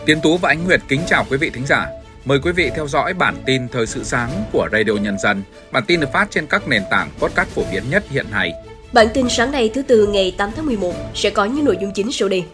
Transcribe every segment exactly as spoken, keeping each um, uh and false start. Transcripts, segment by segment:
Tiến Tú và Ánh Nguyệt kính chào quý vị thính giả. Mời quý vị theo dõi bản tin Thời sự sáng của Radio Nhân dân. Bản tin được phát trên các nền tảng podcast phổ biến nhất hiện nay. Bản tin sáng nay thứ Tư ngày tám tháng mười một sẽ có những nội dung chính sau đây.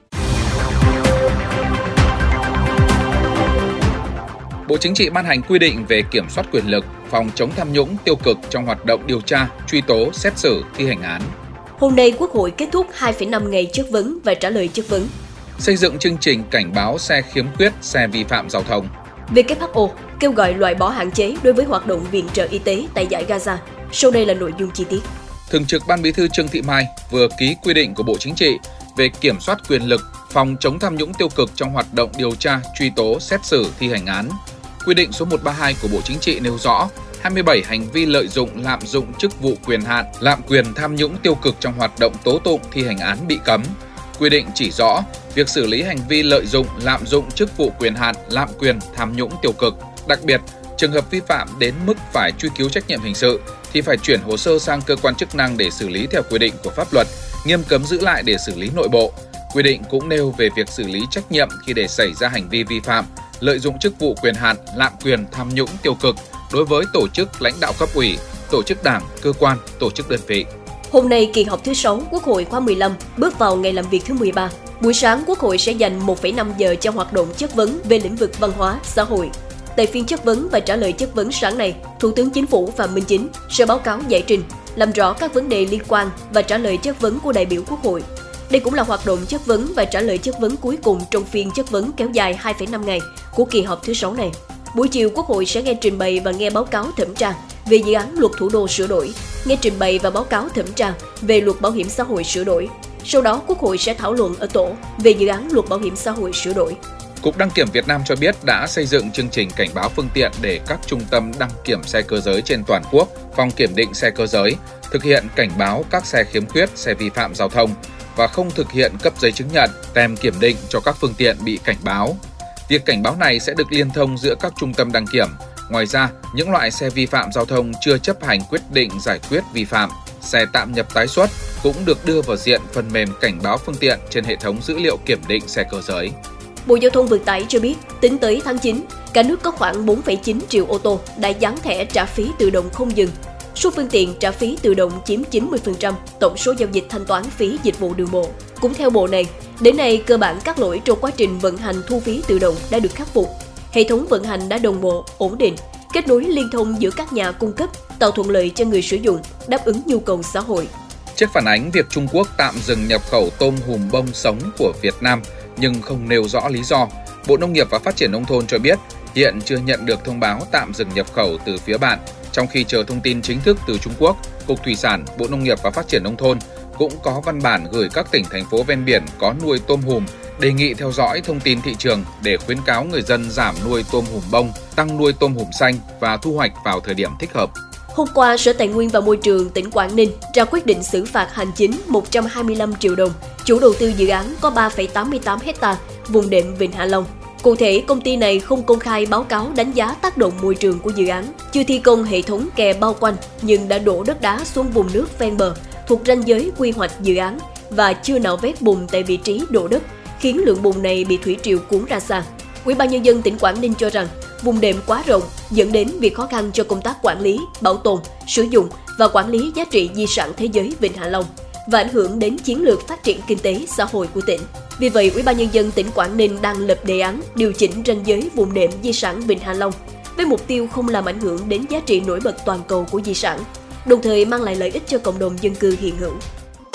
Bộ Chính trị ban hành quy định về kiểm soát quyền lực, phòng chống tham nhũng tiêu cực trong hoạt động điều tra, truy tố, xét xử, thi hành án. Hôm nay Quốc hội kết thúc hai phẩy năm ngày chất vấn và trả lời chất vấn. Xây dựng chương trình cảnh báo xe khiếm khuyết, xe vi phạm giao thông. vê kép hát o kêu gọi loại bỏ hạn chế đối với hoạt động viện trợ y tế tại dải Gaza. Sau đây là nội dung chi tiết. Thường trực Ban Bí thư Trương Thị Mai vừa ký quy định của Bộ Chính trị về kiểm soát quyền lực, phòng chống tham nhũng tiêu cực trong hoạt động điều tra, truy tố, xét xử, thi hành án. Quy định số một trăm ba mươi hai của Bộ Chính trị nêu rõ hai mươi bảy hành vi lợi dụng, lạm dụng chức vụ quyền hạn, lạm quyền tham nhũng tiêu cực trong hoạt động tố tụng, thi hành án bị cấm. Quy định chỉ rõ việc xử lý hành vi lợi dụng, lạm dụng chức vụ quyền hạn, lạm quyền, tham nhũng tiêu cực. Đặc biệt, trường hợp vi phạm đến mức phải truy cứu trách nhiệm hình sự thì phải chuyển hồ sơ sang cơ quan chức năng để xử lý theo quy định của pháp luật, nghiêm cấm giữ lại để xử lý nội bộ. Quy định cũng nêu về việc xử lý trách nhiệm khi để xảy ra hành vi vi phạm, lợi dụng chức vụ quyền hạn, lạm quyền, tham nhũng tiêu cực đối với tổ chức lãnh đạo cấp ủy, tổ chức đảng, cơ quan, tổ chức đơn vị. Hôm nay kỳ họp thứ sáu Quốc hội khóa mười lăm bước vào ngày làm việc thứ mười ba. Buổi sáng Quốc hội sẽ dành một phẩy năm giờ cho hoạt động chất vấn về lĩnh vực văn hóa, xã hội. Tại phiên chất vấn và trả lời chất vấn sáng nay, Thủ tướng Chính phủ Phạm Minh Chính sẽ báo cáo giải trình, làm rõ các vấn đề liên quan và trả lời chất vấn của đại biểu Quốc hội. Đây cũng là hoạt động chất vấn và trả lời chất vấn cuối cùng trong phiên chất vấn kéo dài hai phẩy năm ngày của kỳ họp thứ sáu này. Buổi chiều, Quốc hội sẽ nghe trình bày và nghe báo cáo thẩm tra về dự án luật thủ đô sửa đổi, nghe trình bày và báo cáo thẩm tra về luật bảo hiểm xã hội sửa đổi. Sau đó, Quốc hội sẽ thảo luận ở tổ về dự án luật bảo hiểm xã hội sửa đổi. Cục Đăng kiểm Việt Nam cho biết đã xây dựng chương trình cảnh báo phương tiện để các trung tâm đăng kiểm xe cơ giới trên toàn quốc, phòng kiểm định xe cơ giới, thực hiện cảnh báo các xe khiếm khuyết, xe vi phạm giao thông và không thực hiện cấp giấy chứng nhận, tem kiểm định cho các phương tiện bị cảnh báo. Việc cảnh báo này sẽ được liên thông giữa các trung tâm đăng kiểm. Ngoài ra, những loại xe vi phạm giao thông chưa chấp hành quyết định giải quyết vi phạm, xe tạm nhập tái xuất cũng được đưa vào diện phần mềm cảnh báo phương tiện trên hệ thống dữ liệu kiểm định xe cơ giới. Bộ Giao thông Vận tải cho biết, tính tới tháng chín, cả nước có khoảng bốn phẩy chín triệu ô tô đã dán thẻ trả phí tự động không dừng. Số phương tiện trả phí tự động chiếm chín mươi phần trăm tổng số giao dịch thanh toán phí dịch vụ đường bộ. Cũng theo bộ này, đến nay cơ bản các lỗi trong quá trình vận hành thu phí tự động đã được khắc phục. Hệ thống vận hành đã đồng bộ, ổn định, kết nối liên thông giữa các nhà cung cấp, tạo thuận lợi cho người sử dụng, đáp ứng nhu cầu xã hội. Trước phản ánh việc Trung Quốc tạm dừng nhập khẩu tôm hùm bông sống của Việt Nam nhưng không nêu rõ lý do, Bộ Nông nghiệp và Phát triển Nông thôn cho biết hiện chưa nhận được thông báo tạm dừng nhập khẩu từ phía bạn. Trong khi chờ thông tin chính thức từ Trung Quốc, Cục Thủy sản, Bộ Nông nghiệp và Phát triển Nông thôn cũng có văn bản gửi các tỉnh, thành phố ven biển có nuôi tôm hùm, đề nghị theo dõi thông tin thị trường để khuyến cáo người dân giảm nuôi tôm hùm bông, tăng nuôi tôm hùm xanh và thu hoạch vào thời điểm thích hợp. Hôm qua, Sở Tài nguyên và Môi trường tỉnh Quảng Ninh ra quyết định xử phạt hành chính một trăm hai mươi lăm triệu đồng chủ đầu tư dự án có ba phẩy tám mươi tám héc-ta vùng đệm Vịnh Hạ Long. Cụ thể, công ty này không công khai báo cáo đánh giá tác động môi trường của dự án, chưa thi công hệ thống kè bao quanh nhưng đã đổ đất đá xuống vùng nước ven bờ thuộc ranh giới quy hoạch dự án và chưa nạo vét bùn tại vị trí đổ đất, khiến lượng bùn này bị thủy triều cuốn ra xa. Ủy ban Nhân dân tỉnh Quảng Ninh cho rằng vùng đệm quá rộng dẫn đến việc khó khăn cho công tác quản lý, bảo tồn, sử dụng và quản lý giá trị di sản thế giới Vịnh Hạ Long và ảnh hưởng đến chiến lược phát triển kinh tế xã hội của tỉnh. Vì vậy, Ủy ban Nhân dân tỉnh Quảng Ninh đang lập đề án điều chỉnh ranh giới vùng đệm di sản Vịnh Hạ Long với mục tiêu không làm ảnh hưởng đến giá trị nổi bật toàn cầu của di sản, đồng thời mang lại lợi ích cho cộng đồng dân cư hiện hữu.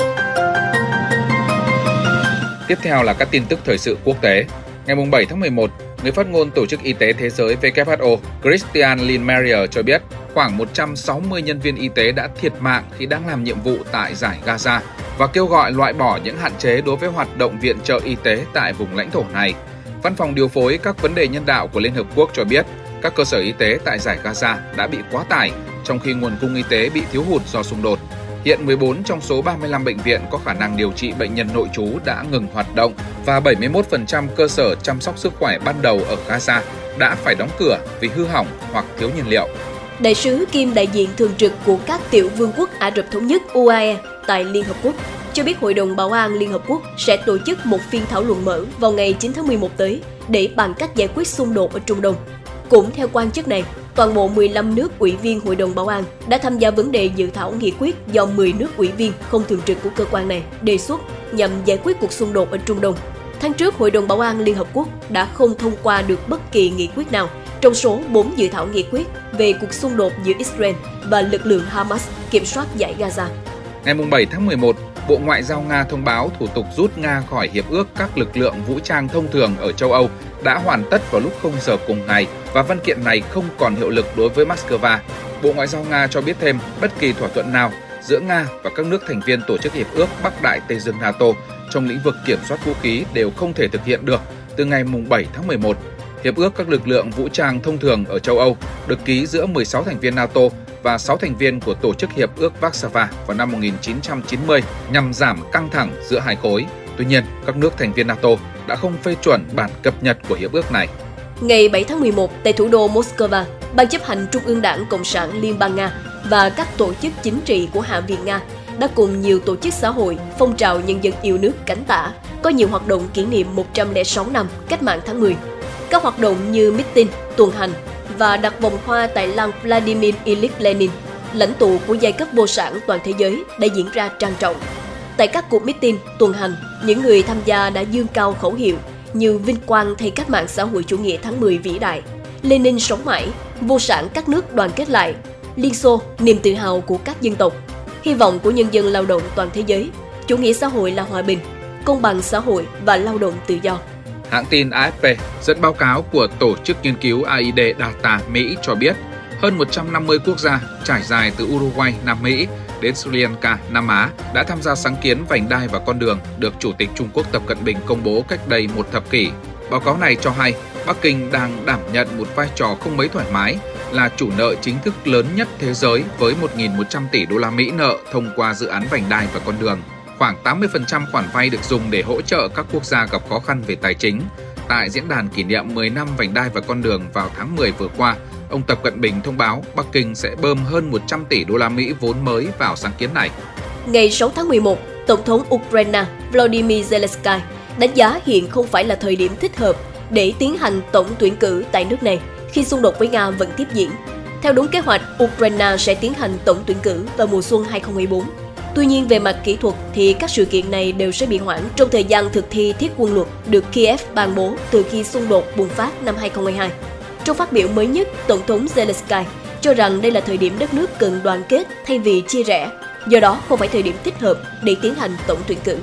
Tiếp theo là các tin tức thời sự quốc tế. Ngày bảy tháng mười một, người phát ngôn Tổ chức Y tế Thế giới W H O Christiane Lindmeier cho biết khoảng một trăm sáu mươi nhân viên y tế đã thiệt mạng khi đang làm nhiệm vụ tại dải Gaza và kêu gọi loại bỏ những hạn chế đối với hoạt động viện trợ y tế tại vùng lãnh thổ này. Văn phòng điều phối các vấn đề nhân đạo của Liên Hợp Quốc cho biết các cơ sở y tế tại dải Gaza đã bị quá tải, trong khi nguồn cung y tế bị thiếu hụt do xung đột. Hiện mười bốn trong số ba mươi lăm bệnh viện có khả năng điều trị bệnh nhân nội trú đã ngừng hoạt động và bảy mươi mốt phần trăm cơ sở chăm sóc sức khỏe ban đầu ở Gaza đã phải đóng cửa vì hư hỏng hoặc thiếu nhiên liệu. Đại sứ kiêm đại diện thường trực của các tiểu vương quốc Ả Rập Thống Nhất U A E tại Liên Hợp Quốc cho biết Hội đồng Bảo an Liên Hợp Quốc sẽ tổ chức một phiên thảo luận mở vào ngày chín tháng mười một tới để bàn cách giải quyết xung đột ở Trung Đông. Cũng theo quan chức này, toàn bộ mười lăm nước ủy viên Hội đồng Bảo an đã tham gia vấn đề dự thảo nghị quyết do mười nước ủy viên không thường trực của cơ quan này đề xuất nhằm giải quyết cuộc xung đột ở Trung Đông. Tháng trước, Hội đồng Bảo an Liên Hợp Quốc đã không thông qua được bất kỳ nghị quyết nào trong số bốn dự thảo nghị quyết về cuộc xung đột giữa Israel và lực lượng Hamas kiểm soát dải Gaza. Ngày bảy tháng mười một, Bộ Ngoại giao Nga thông báo thủ tục rút Nga khỏi Hiệp ước các lực lượng vũ trang thông thường ở châu Âu đã hoàn tất vào lúc không giờ cùng ngày và văn kiện này không còn hiệu lực đối với Moscow. Bộ Ngoại giao Nga cho biết thêm bất kỳ thỏa thuận nào giữa Nga và các nước thành viên Tổ chức Hiệp ước Bắc Đại Tây Dương NATO trong lĩnh vực kiểm soát vũ khí đều không thể thực hiện được từ ngày bảy tháng mười một. Hiệp ước các lực lượng vũ trang thông thường ở châu Âu được ký giữa mười sáu thành viên NATO và sáu thành viên của Tổ chức Hiệp ước Warsaw vào năm một nghìn chín trăm chín mươi nhằm giảm căng thẳng giữa hai khối. Tuy nhiên, các nước thành viên NATO đã không phê chuẩn bản cập nhật của hiệp ước này. Ngày bảy tháng mười một, tại thủ đô Moscow, Ban chấp hành Trung ương Đảng Cộng sản Liên bang Nga và các tổ chức chính trị của Hạ viện Nga đã cùng nhiều tổ chức xã hội, phong trào nhân dân yêu nước cánh tả, có nhiều hoạt động kỷ niệm một trăm lẻ sáu năm Cách mạng tháng mười. Các hoạt động như meeting, tuần hành và đặt vòng hoa tại lăng Vladimir Ilyich Lenin, lãnh tụ của giai cấp vô sản toàn thế giới, đã diễn ra trang trọng. Tại các cuộc meeting, tuần hành, những người tham gia đã dương cao khẩu hiệu như vinh quang thay cách mạng xã hội chủ nghĩa tháng mười vĩ đại, Lenin sống mãi, vô sản các nước đoàn kết lại, Liên Xô, niềm tự hào của các dân tộc, hy vọng của nhân dân lao động toàn thế giới, chủ nghĩa xã hội là hòa bình, công bằng xã hội và lao động tự do. Hãng tin a ép pê dẫn báo cáo của Tổ chức Nghiên cứu a i đê Data Mỹ cho biết hơn một trăm năm mươi quốc gia trải dài từ Uruguay, Nam Mỹ đến Sri Lanka, Nam Á đã tham gia sáng kiến vành đai và con đường được Chủ tịch Trung Quốc Tập Cận Bình công bố cách đây một thập kỷ. Báo cáo này cho hay Bắc Kinh đang đảm nhận một vai trò không mấy thoải mái là chủ nợ chính thức lớn nhất thế giới với một nghìn một trăm tỷ đô la Mỹ nợ thông qua dự án vành đai và con đường. Khoảng tám mươi phần trăm khoản vay được dùng để hỗ trợ các quốc gia gặp khó khăn về tài chính. Tại diễn đàn kỷ niệm mười năm vành đai và con đường vào tháng mười vừa qua, ông Tập Cận Bình thông báo Bắc Kinh sẽ bơm hơn một trăm tỷ đô la Mỹ vốn mới vào sáng kiến này. Ngày sáu tháng mười một, Tổng thống Ukraine Volodymyr Zelensky đánh giá hiện không phải là thời điểm thích hợp để tiến hành tổng tuyển cử tại nước này khi xung đột với Nga vẫn tiếp diễn. Theo đúng kế hoạch, Ukraine sẽ tiến hành tổng tuyển cử vào mùa xuân hai không hai tư. Tuy nhiên, về mặt kỹ thuật thì các sự kiện này đều sẽ bị hoãn trong thời gian thực thi thiết quân luật được Kiev ban bố từ khi xung đột bùng phát năm hai không hai hai. Trong phát biểu mới nhất, Tổng thống Zelensky cho rằng đây là thời điểm đất nước cần đoàn kết thay vì chia rẽ, do đó không phải thời điểm thích hợp để tiến hành tổng tuyển cử.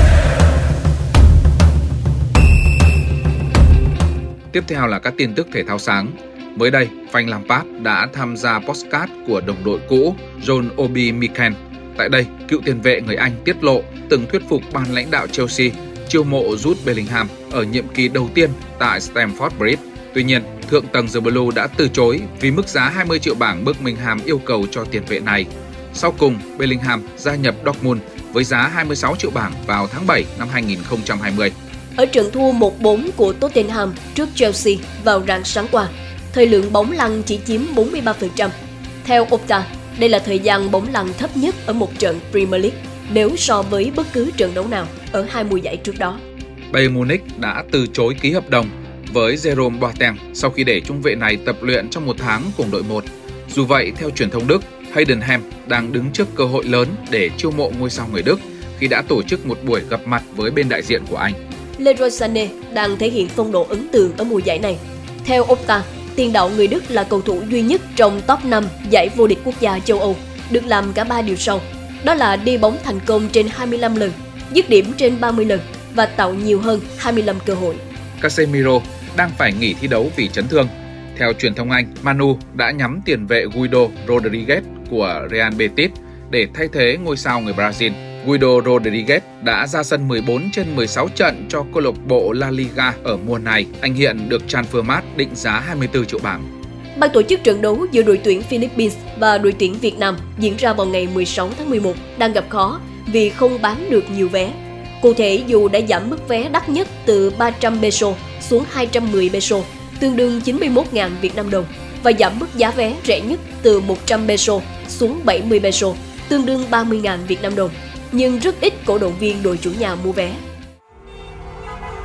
Tiếp theo là các tin tức thể thao sáng. Mới đây, Frank Lampard đã tham gia podcast của đồng đội cũ John Obi Mikel. Tại đây, cựu tiền vệ người Anh tiết lộ từng thuyết phục ban lãnh đạo Chelsea chiêu mộ Jude Bellingham ở nhiệm kỳ đầu tiên tại Stamford Bridge. Tuy nhiên, thượng tầng The Blue đã từ chối vì mức giá hai mươi triệu bảng Birmingham yêu cầu cho tiền vệ này. Sau cùng, Bellingham gia nhập Dortmund với giá hai mươi sáu triệu bảng vào tháng bảy năm hai nghìn không trăm hai mươi. Ở trận thua một bốn của Tottenham trước Chelsea vào rạng sáng qua, thời lượng bóng lăn chỉ chiếm bốn mươi ba phần trăm. Theo Opta, đây là thời gian bóng lăn thấp nhất ở một trận Premier League nếu so với bất cứ trận đấu nào ở hai mùa giải trước đó. Bayern Munich đã từ chối ký hợp đồng với Jerome Boateng sau khi để trung vệ này tập luyện trong một tháng cùng đội một. Dù vậy, theo truyền thông Đức, Heidenheim đang đứng trước cơ hội lớn để chiêu mộ ngôi sao người Đức khi đã tổ chức một buổi gặp mặt với bên đại diện của anh. Leroy Sané đang thể hiện phong độ ấn tượng ở mùa giải này. Theo Opta, tiền đạo người Đức là cầu thủ duy nhất trong top năm giải vô địch quốc gia châu Âu được làm cả ba điều sau. Đó là đi bóng thành công trên hai mươi lăm lần, dứt điểm trên ba mươi lần và tạo nhiều hơn hai mươi lăm cơ hội. Casemiro đang phải nghỉ thi đấu vì chấn thương. Theo truyền thông Anh, Manu đã nhắm tiền vệ Guido Rodriguez của Real Betis để thay thế ngôi sao người Brazil. Guido Rodriguez đã ra sân mười bốn trên mười sáu trận cho câu lạc bộ La Liga ở mùa này. Anh hiện được Transfermarkt định giá hai mươi tư triệu bảng. Ban tổ chức trận đấu giữa đội tuyển Philippines và đội tuyển Việt Nam diễn ra vào ngày mười sáu tháng mười một đang gặp khó vì không bán được nhiều vé. Cụ thể, dù đã giảm mức vé đắt nhất từ ba trăm peso xuống hai trăm mười peso, tương đương chín mươi mốt nghìn Việt Nam đồng, và giảm mức giá vé rẻ nhất từ một trăm peso xuống bảy mươi peso, tương đương ba mươi nghìn Việt Nam đồng, nhưng rất ít cổ động viên đội chủ nhà mua vé.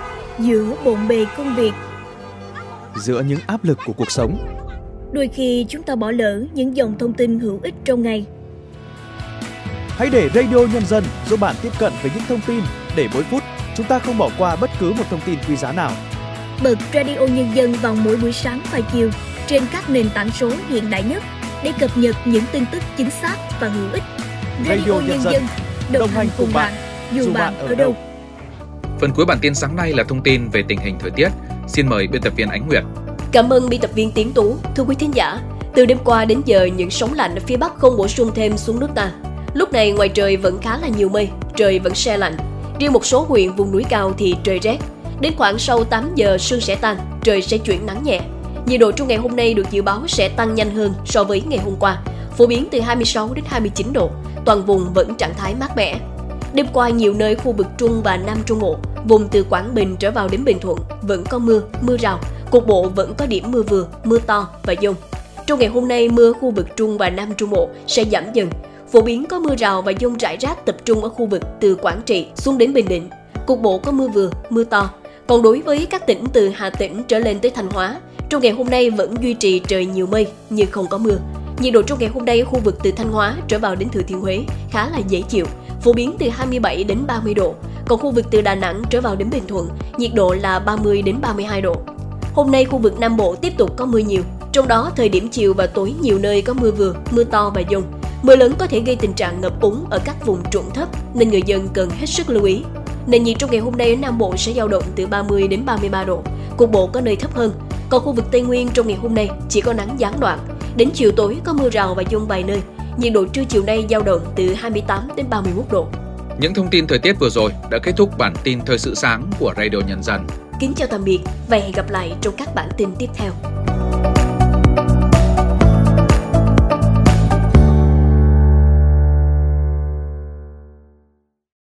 giữa bộn bề công việc, giữa những áp lực của cuộc sống. Đôi khi chúng ta bỏ lỡ những dòng thông tin hữu ích trong ngày. Hãy để Radio Nhân dân giúp bạn tiếp cận với những thông tin để mỗi phút chúng ta không bỏ qua bất cứ một thông tin quý giá nào. Bật Radio Nhân dân vào mỗi buổi sáng và chiều trên các nền tảng số hiện đại nhất để cập nhật những tin tức chính xác và hữu ích. Radio, Radio Nhân dân, đồng hành cùng bạn, dù bạn, bạn ở đâu. Phần cuối bản tin sáng nay là thông tin về tình hình thời tiết. Xin mời biên tập viên Ánh Nguyệt. Cảm ơn biên tập viên Tiến Tú. Thưa quý thính giả, từ đêm qua đến giờ những sóng lạnh ở phía Bắc không bổ sung thêm xuống nước ta. Lúc này ngoài trời vẫn khá là nhiều mây, trời vẫn se lạnh. Riêng một số huyện vùng núi cao thì trời rét. Đến khoảng sau tám giờ sương sẽ tan, trời sẽ chuyển nắng nhẹ. Nhiệt độ trong ngày hôm nay được dự báo sẽ tăng nhanh hơn so với ngày hôm qua, phổ biến từ hai mươi sáu đến hai mươi chín độ, toàn vùng vẫn trạng thái mát mẻ. Đêm qua nhiều nơi khu vực Trung và Nam Trung Bộ, vùng từ Quảng Bình trở vào đến Bình Thuận vẫn có mưa, mưa rào, cục bộ vẫn có điểm mưa vừa, mưa to và dông. Trong ngày hôm nay mưa khu vực Trung và Nam Trung Bộ sẽ giảm dần, phổ biến có mưa rào và dông rải rác tập trung ở khu vực từ Quảng Trị xuống đến Bình Định, cục bộ có mưa vừa, mưa to. Còn đối với các tỉnh từ Hà Tĩnh trở lên tới Thanh Hóa, trong ngày hôm nay vẫn duy trì trời nhiều mây nhưng không có mưa. Nhiệt độ trong ngày hôm nay ở khu vực từ Thanh Hóa trở vào đến Thừa Thiên Huế khá là dễ chịu, phổ biến từ hai mươi bảy đến ba mươi độ. Còn khu vực từ Đà Nẵng trở vào đến Bình Thuận, nhiệt độ là ba mươi đến ba mươi hai độ. Hôm nay khu vực Nam Bộ tiếp tục có mưa nhiều, trong đó thời điểm chiều và tối nhiều nơi có mưa vừa, mưa to và dông. Mưa lớn có thể gây tình trạng ngập úng ở các vùng trũng thấp nên người dân cần hết sức lưu ý. Nền nhiệt trong ngày hôm nay ở Nam Bộ sẽ dao động từ ba mươi đến ba mươi ba độ, cục bộ có nơi thấp hơn. Còn khu vực Tây Nguyên trong ngày hôm nay chỉ có nắng gián đoạn, đến chiều tối có mưa rào và dông vài nơi. Nhiệt độ trưa chiều nay dao động từ hai mươi tám đến ba mươi mốt độ. Những thông tin thời tiết vừa rồi đã kết thúc bản tin thời sự sáng của Radio Nhân dân. Kính chào tạm biệt và hẹn gặp lại trong các bản tin tiếp theo.